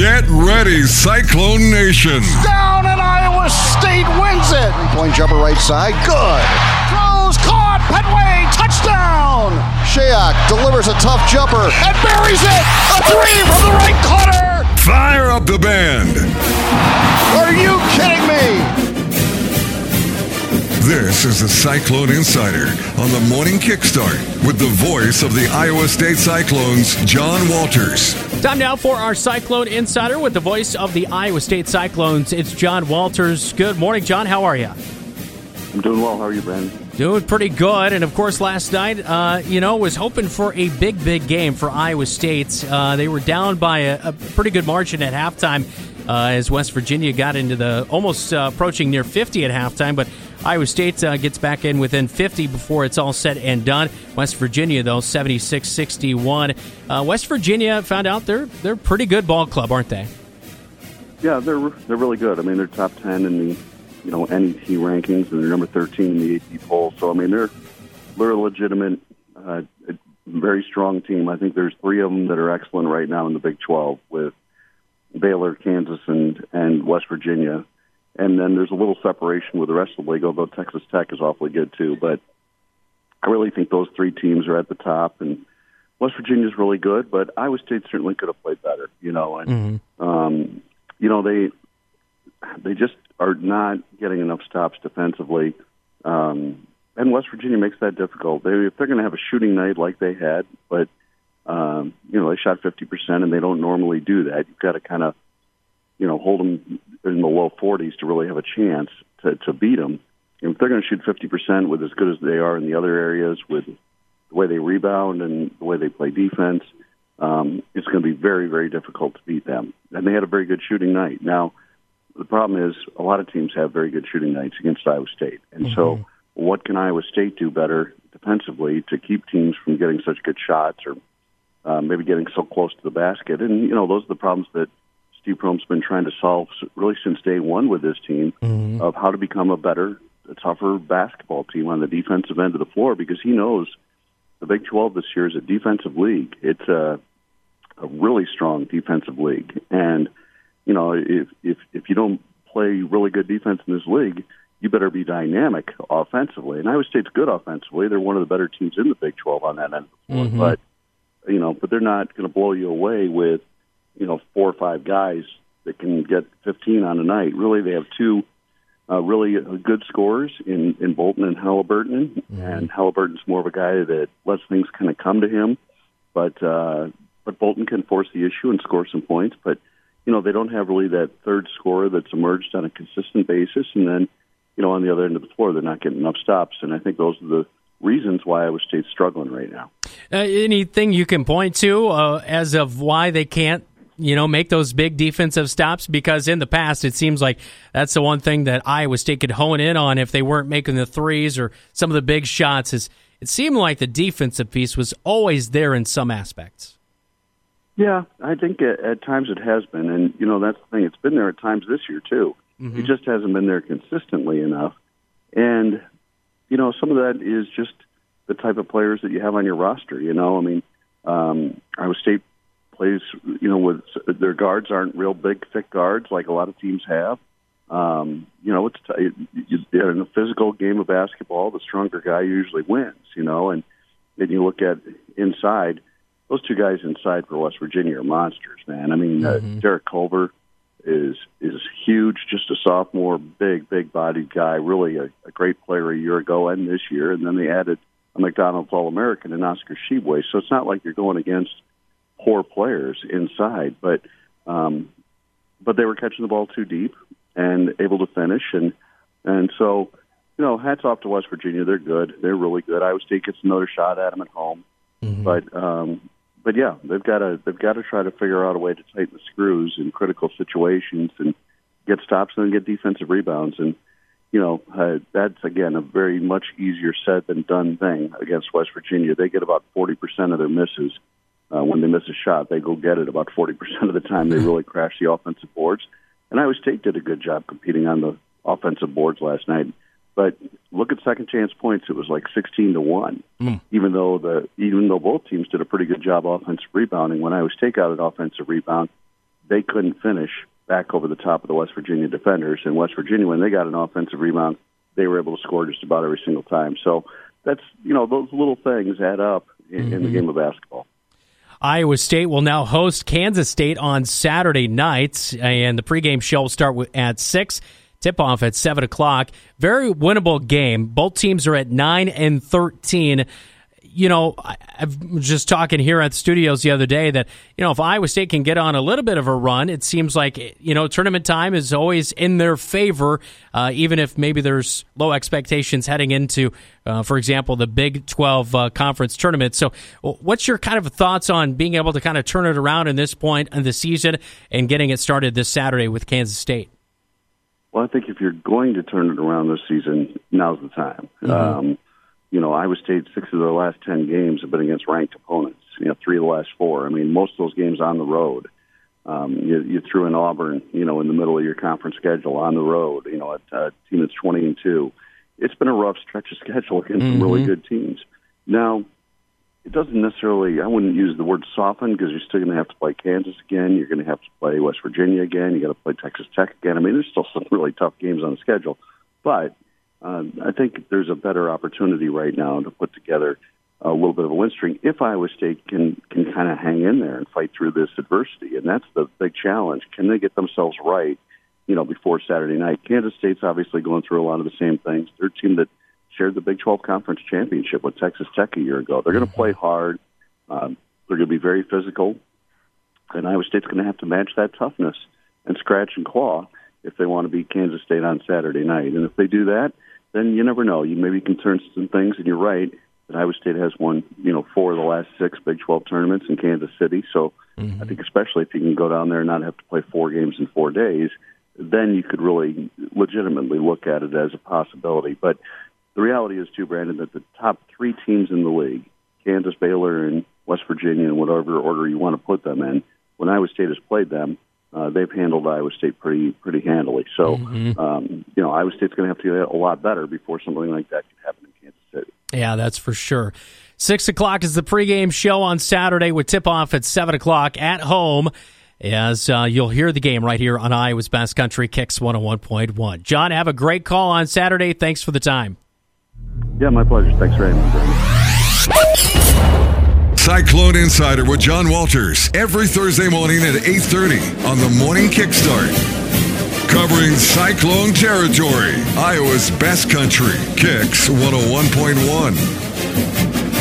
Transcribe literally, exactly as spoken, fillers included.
Get ready, Cyclone Nation. Down and Iowa State wins it. Three-point jumper right side. Good. Throws, caught, Petway, touchdown. Shayok delivers a tough jumper. And buries it. A three from the right corner. Fire up the band. Are you kidding me? This is the Cyclone Insider on the Morning Kickstart with the voice of the Iowa State Cyclones, John Walters. Time now for our Cyclone Insider with the voice of the Iowa State Cyclones. It's John Walters. Good morning, John. How are you? I'm doing well. How are you, Brandon? Doing pretty good. And, of course, last night, uh, you know, was hoping for a big, big game for Iowa State. Uh, they were down by a, a pretty good margin at halftime uh, as West Virginia got into the almost uh, approaching near fifty at halftime. But Iowa State uh, gets back in within fifty before it's all said and done. West Virginia, though, seventy-six sixty-one. Uh, West Virginia found out they're they're a pretty good ball club, aren't they? Yeah, they're they're really good. I mean, they're top ten in the you know N E T rankings, and they're number thirteen in the A P poll. So I mean, they're they're a legitimate, uh, a very strong team. I think there's three of them that are excellent right now in the Big twelve with Baylor, Kansas, and and West Virginia. And then there's a little separation with the rest of the league, although Texas Tech is awfully good too. But I really think those three teams are at the top. And West Virginia's really good, but Iowa State certainly could have played better, you know. And, mm-hmm. um, you know, they they just are not getting enough stops defensively. Um, and West Virginia makes that difficult. They, if they're going to have a shooting night like they had, but, um, you know, they shot fifty percent, and they don't normally do that. You've got to kind of, you know, hold them in the low forties to really have a chance to, to beat them. And if they're going to shoot fifty percent with as good as they are in the other areas, with the way they rebound and the way they play defense, um, it's going to be very, very difficult to beat them. And they had a very good shooting night. Now, the problem is a lot of teams have very good shooting nights against Iowa State. And mm-hmm. so what can Iowa State do better defensively to keep teams from getting such good shots or uh, maybe getting so close to the basket? And, you know, those are the problems that Steve Prohm's been trying to solve really since day one with this team mm-hmm. of how to become a better, a tougher basketball team on the defensive end of the floor, because he knows the Big twelve this year is a defensive league. It's a, a really strong defensive league. And, you know, if, if, if you don't play really good defense in this league, you better be dynamic offensively. And Iowa State's good offensively. They're one of the better teams in the Big twelve on that end of the floor. Mm-hmm. But, you know, but they're not going to blow you away with, you know, four or five guys that can get fifteen on a night. Really, they have two uh, really good scorers in, in Bolton and Halliburton. Mm-hmm. And Halliburton's more of a guy that lets things kind of come to him. But uh, but Bolton can force the issue and score some points. But, you know, they don't have really that third scorer that's emerged on a consistent basis. And then, you know, on the other end of the floor, they're not getting enough stops. And I think those are the reasons why Iowa State's struggling right now. Uh, anything you can point to uh, as of why they can't, you know, make those big defensive stops? Because in the past, it seems like that's the one thing that Iowa State could hone in on if they weren't making the threes or some of the big shots. Is it seemed like the defensive piece was always there in some aspects. Yeah, I think at, at times it has been. And, you know, that's the thing. It's been there at times this year, too. Mm-hmm. It just hasn't been there consistently enough. And, you know, some of that is just the type of players that you have on your roster. You know, I mean, um, Iowa State plays, you know, with their guards aren't real big, thick guards like a lot of teams have. Um, you know, it's t- you, you, in a physical game of basketball, the stronger guy usually wins. You know, and then you look at inside; those two guys inside for West Virginia are monsters, man. I mean, mm-hmm. uh, Derek Culver is is huge, just a sophomore, big, big-bodied guy, really a, a great player a year ago and this year. And then they added a McDonald's All-American and Oscar Tshiebwe, so it's not like you're going against poor players inside, but um, but they were catching the ball too deep and able to finish, and and so you know, hats off to West Virginia. They're good. They're really good. Iowa State gets another shot at them at home, mm-hmm. but um, but yeah, they've got to they've got to try to figure out a way to tighten the screws in critical situations and get stops and get defensive rebounds. And you know, uh, that's again a very much easier said than done thing against West Virginia. They get about forty percent of their misses. Uh, when they miss a shot, they go get it about forty percent of the time. They really crash the offensive boards. And Iowa State did a good job competing on the offensive boards last night. But look at second chance points; it was like sixteen to one. Mm. Even though the even though both teams did a pretty good job offensive rebounding, when Iowa State got an offensive rebound, they couldn't finish back over the top of the West Virginia defenders. And West Virginia, when they got an offensive rebound, they were able to score just about every single time. So that's, you know, those little things add up in, mm-hmm. in the game of basketball. Iowa State will now host Kansas State on Saturday night, and the pregame show will start at six. Tip-off at seven o'clock. Very winnable game. Both teams are at nine and thirteen. You know, I was just talking here at the studios the other day that, you know, if Iowa State can get on a little bit of a run, it seems like, you know, tournament time is always in their favor, uh, even if maybe there's low expectations heading into, uh, for example, the Big twelve uh, conference tournament. So what's your kind of thoughts on being able to kind of turn it around in this point in the season and getting it started this Saturday with Kansas State? Well, I think if you're going to turn it around this season, now's the time. Mm-hmm. Um, you know, Iowa State, six of their last ten games have been against ranked opponents. You know, three of the last four. I mean, most of those games on the road. Um, you, you threw in Auburn, you know, in the middle of your conference schedule on the road. You know, a, a team that's twenty and two. It's been a rough stretch of schedule against mm-hmm. some really good teams. Now, it doesn't necessarily. I wouldn't use the word soften because you're still going to have to play Kansas again. You're going to have to play West Virginia again. You got to play Texas Tech again. I mean, there's still some really tough games on the schedule, but Uh, I think there's a better opportunity right now to put together a little bit of a win string if Iowa State can can kind of hang in there and fight through this adversity. And that's the big challenge. Can they get themselves right, you know, before Saturday night? Kansas State's obviously going through a lot of the same things. They're a team that shared the Big twelve Conference Championship with Texas Tech a year ago. They're going to play hard. Um, they're going to be very physical. And Iowa State's going to have to match that toughness and scratch and claw if they want to beat Kansas State on Saturday night. And if they do that, then you never know. You maybe can turn some things, and you're right that Iowa State has won, you know, four of the last six Big twelve tournaments in Kansas City. So mm-hmm. I think especially if you can go down there and not have to play four games in four days, then you could really legitimately look at it as a possibility. But the reality is, too, Brandon, that the top three teams in the league, Kansas, Baylor, and West Virginia, in whatever order you want to put them in, when Iowa State has played them, Uh, they've handled Iowa State pretty pretty handily. So, mm-hmm. um, you know, Iowa State's going to have to get a lot better before something like that can happen in Kansas City. Yeah, that's for sure. Six o'clock is the pregame show on Saturday with tip-off at seven o'clock at home, as uh, you'll hear the game right here on Iowa's Best Country Kicks one oh one point one. John, have a great call on Saturday. Thanks for the time. Yeah, my pleasure. Thanks very much. Cyclone Insider with John Walters every Thursday morning at eight thirty on the Morning Kickstart. Covering Cyclone territory, Iowa's Best Country Kicks one oh one point one.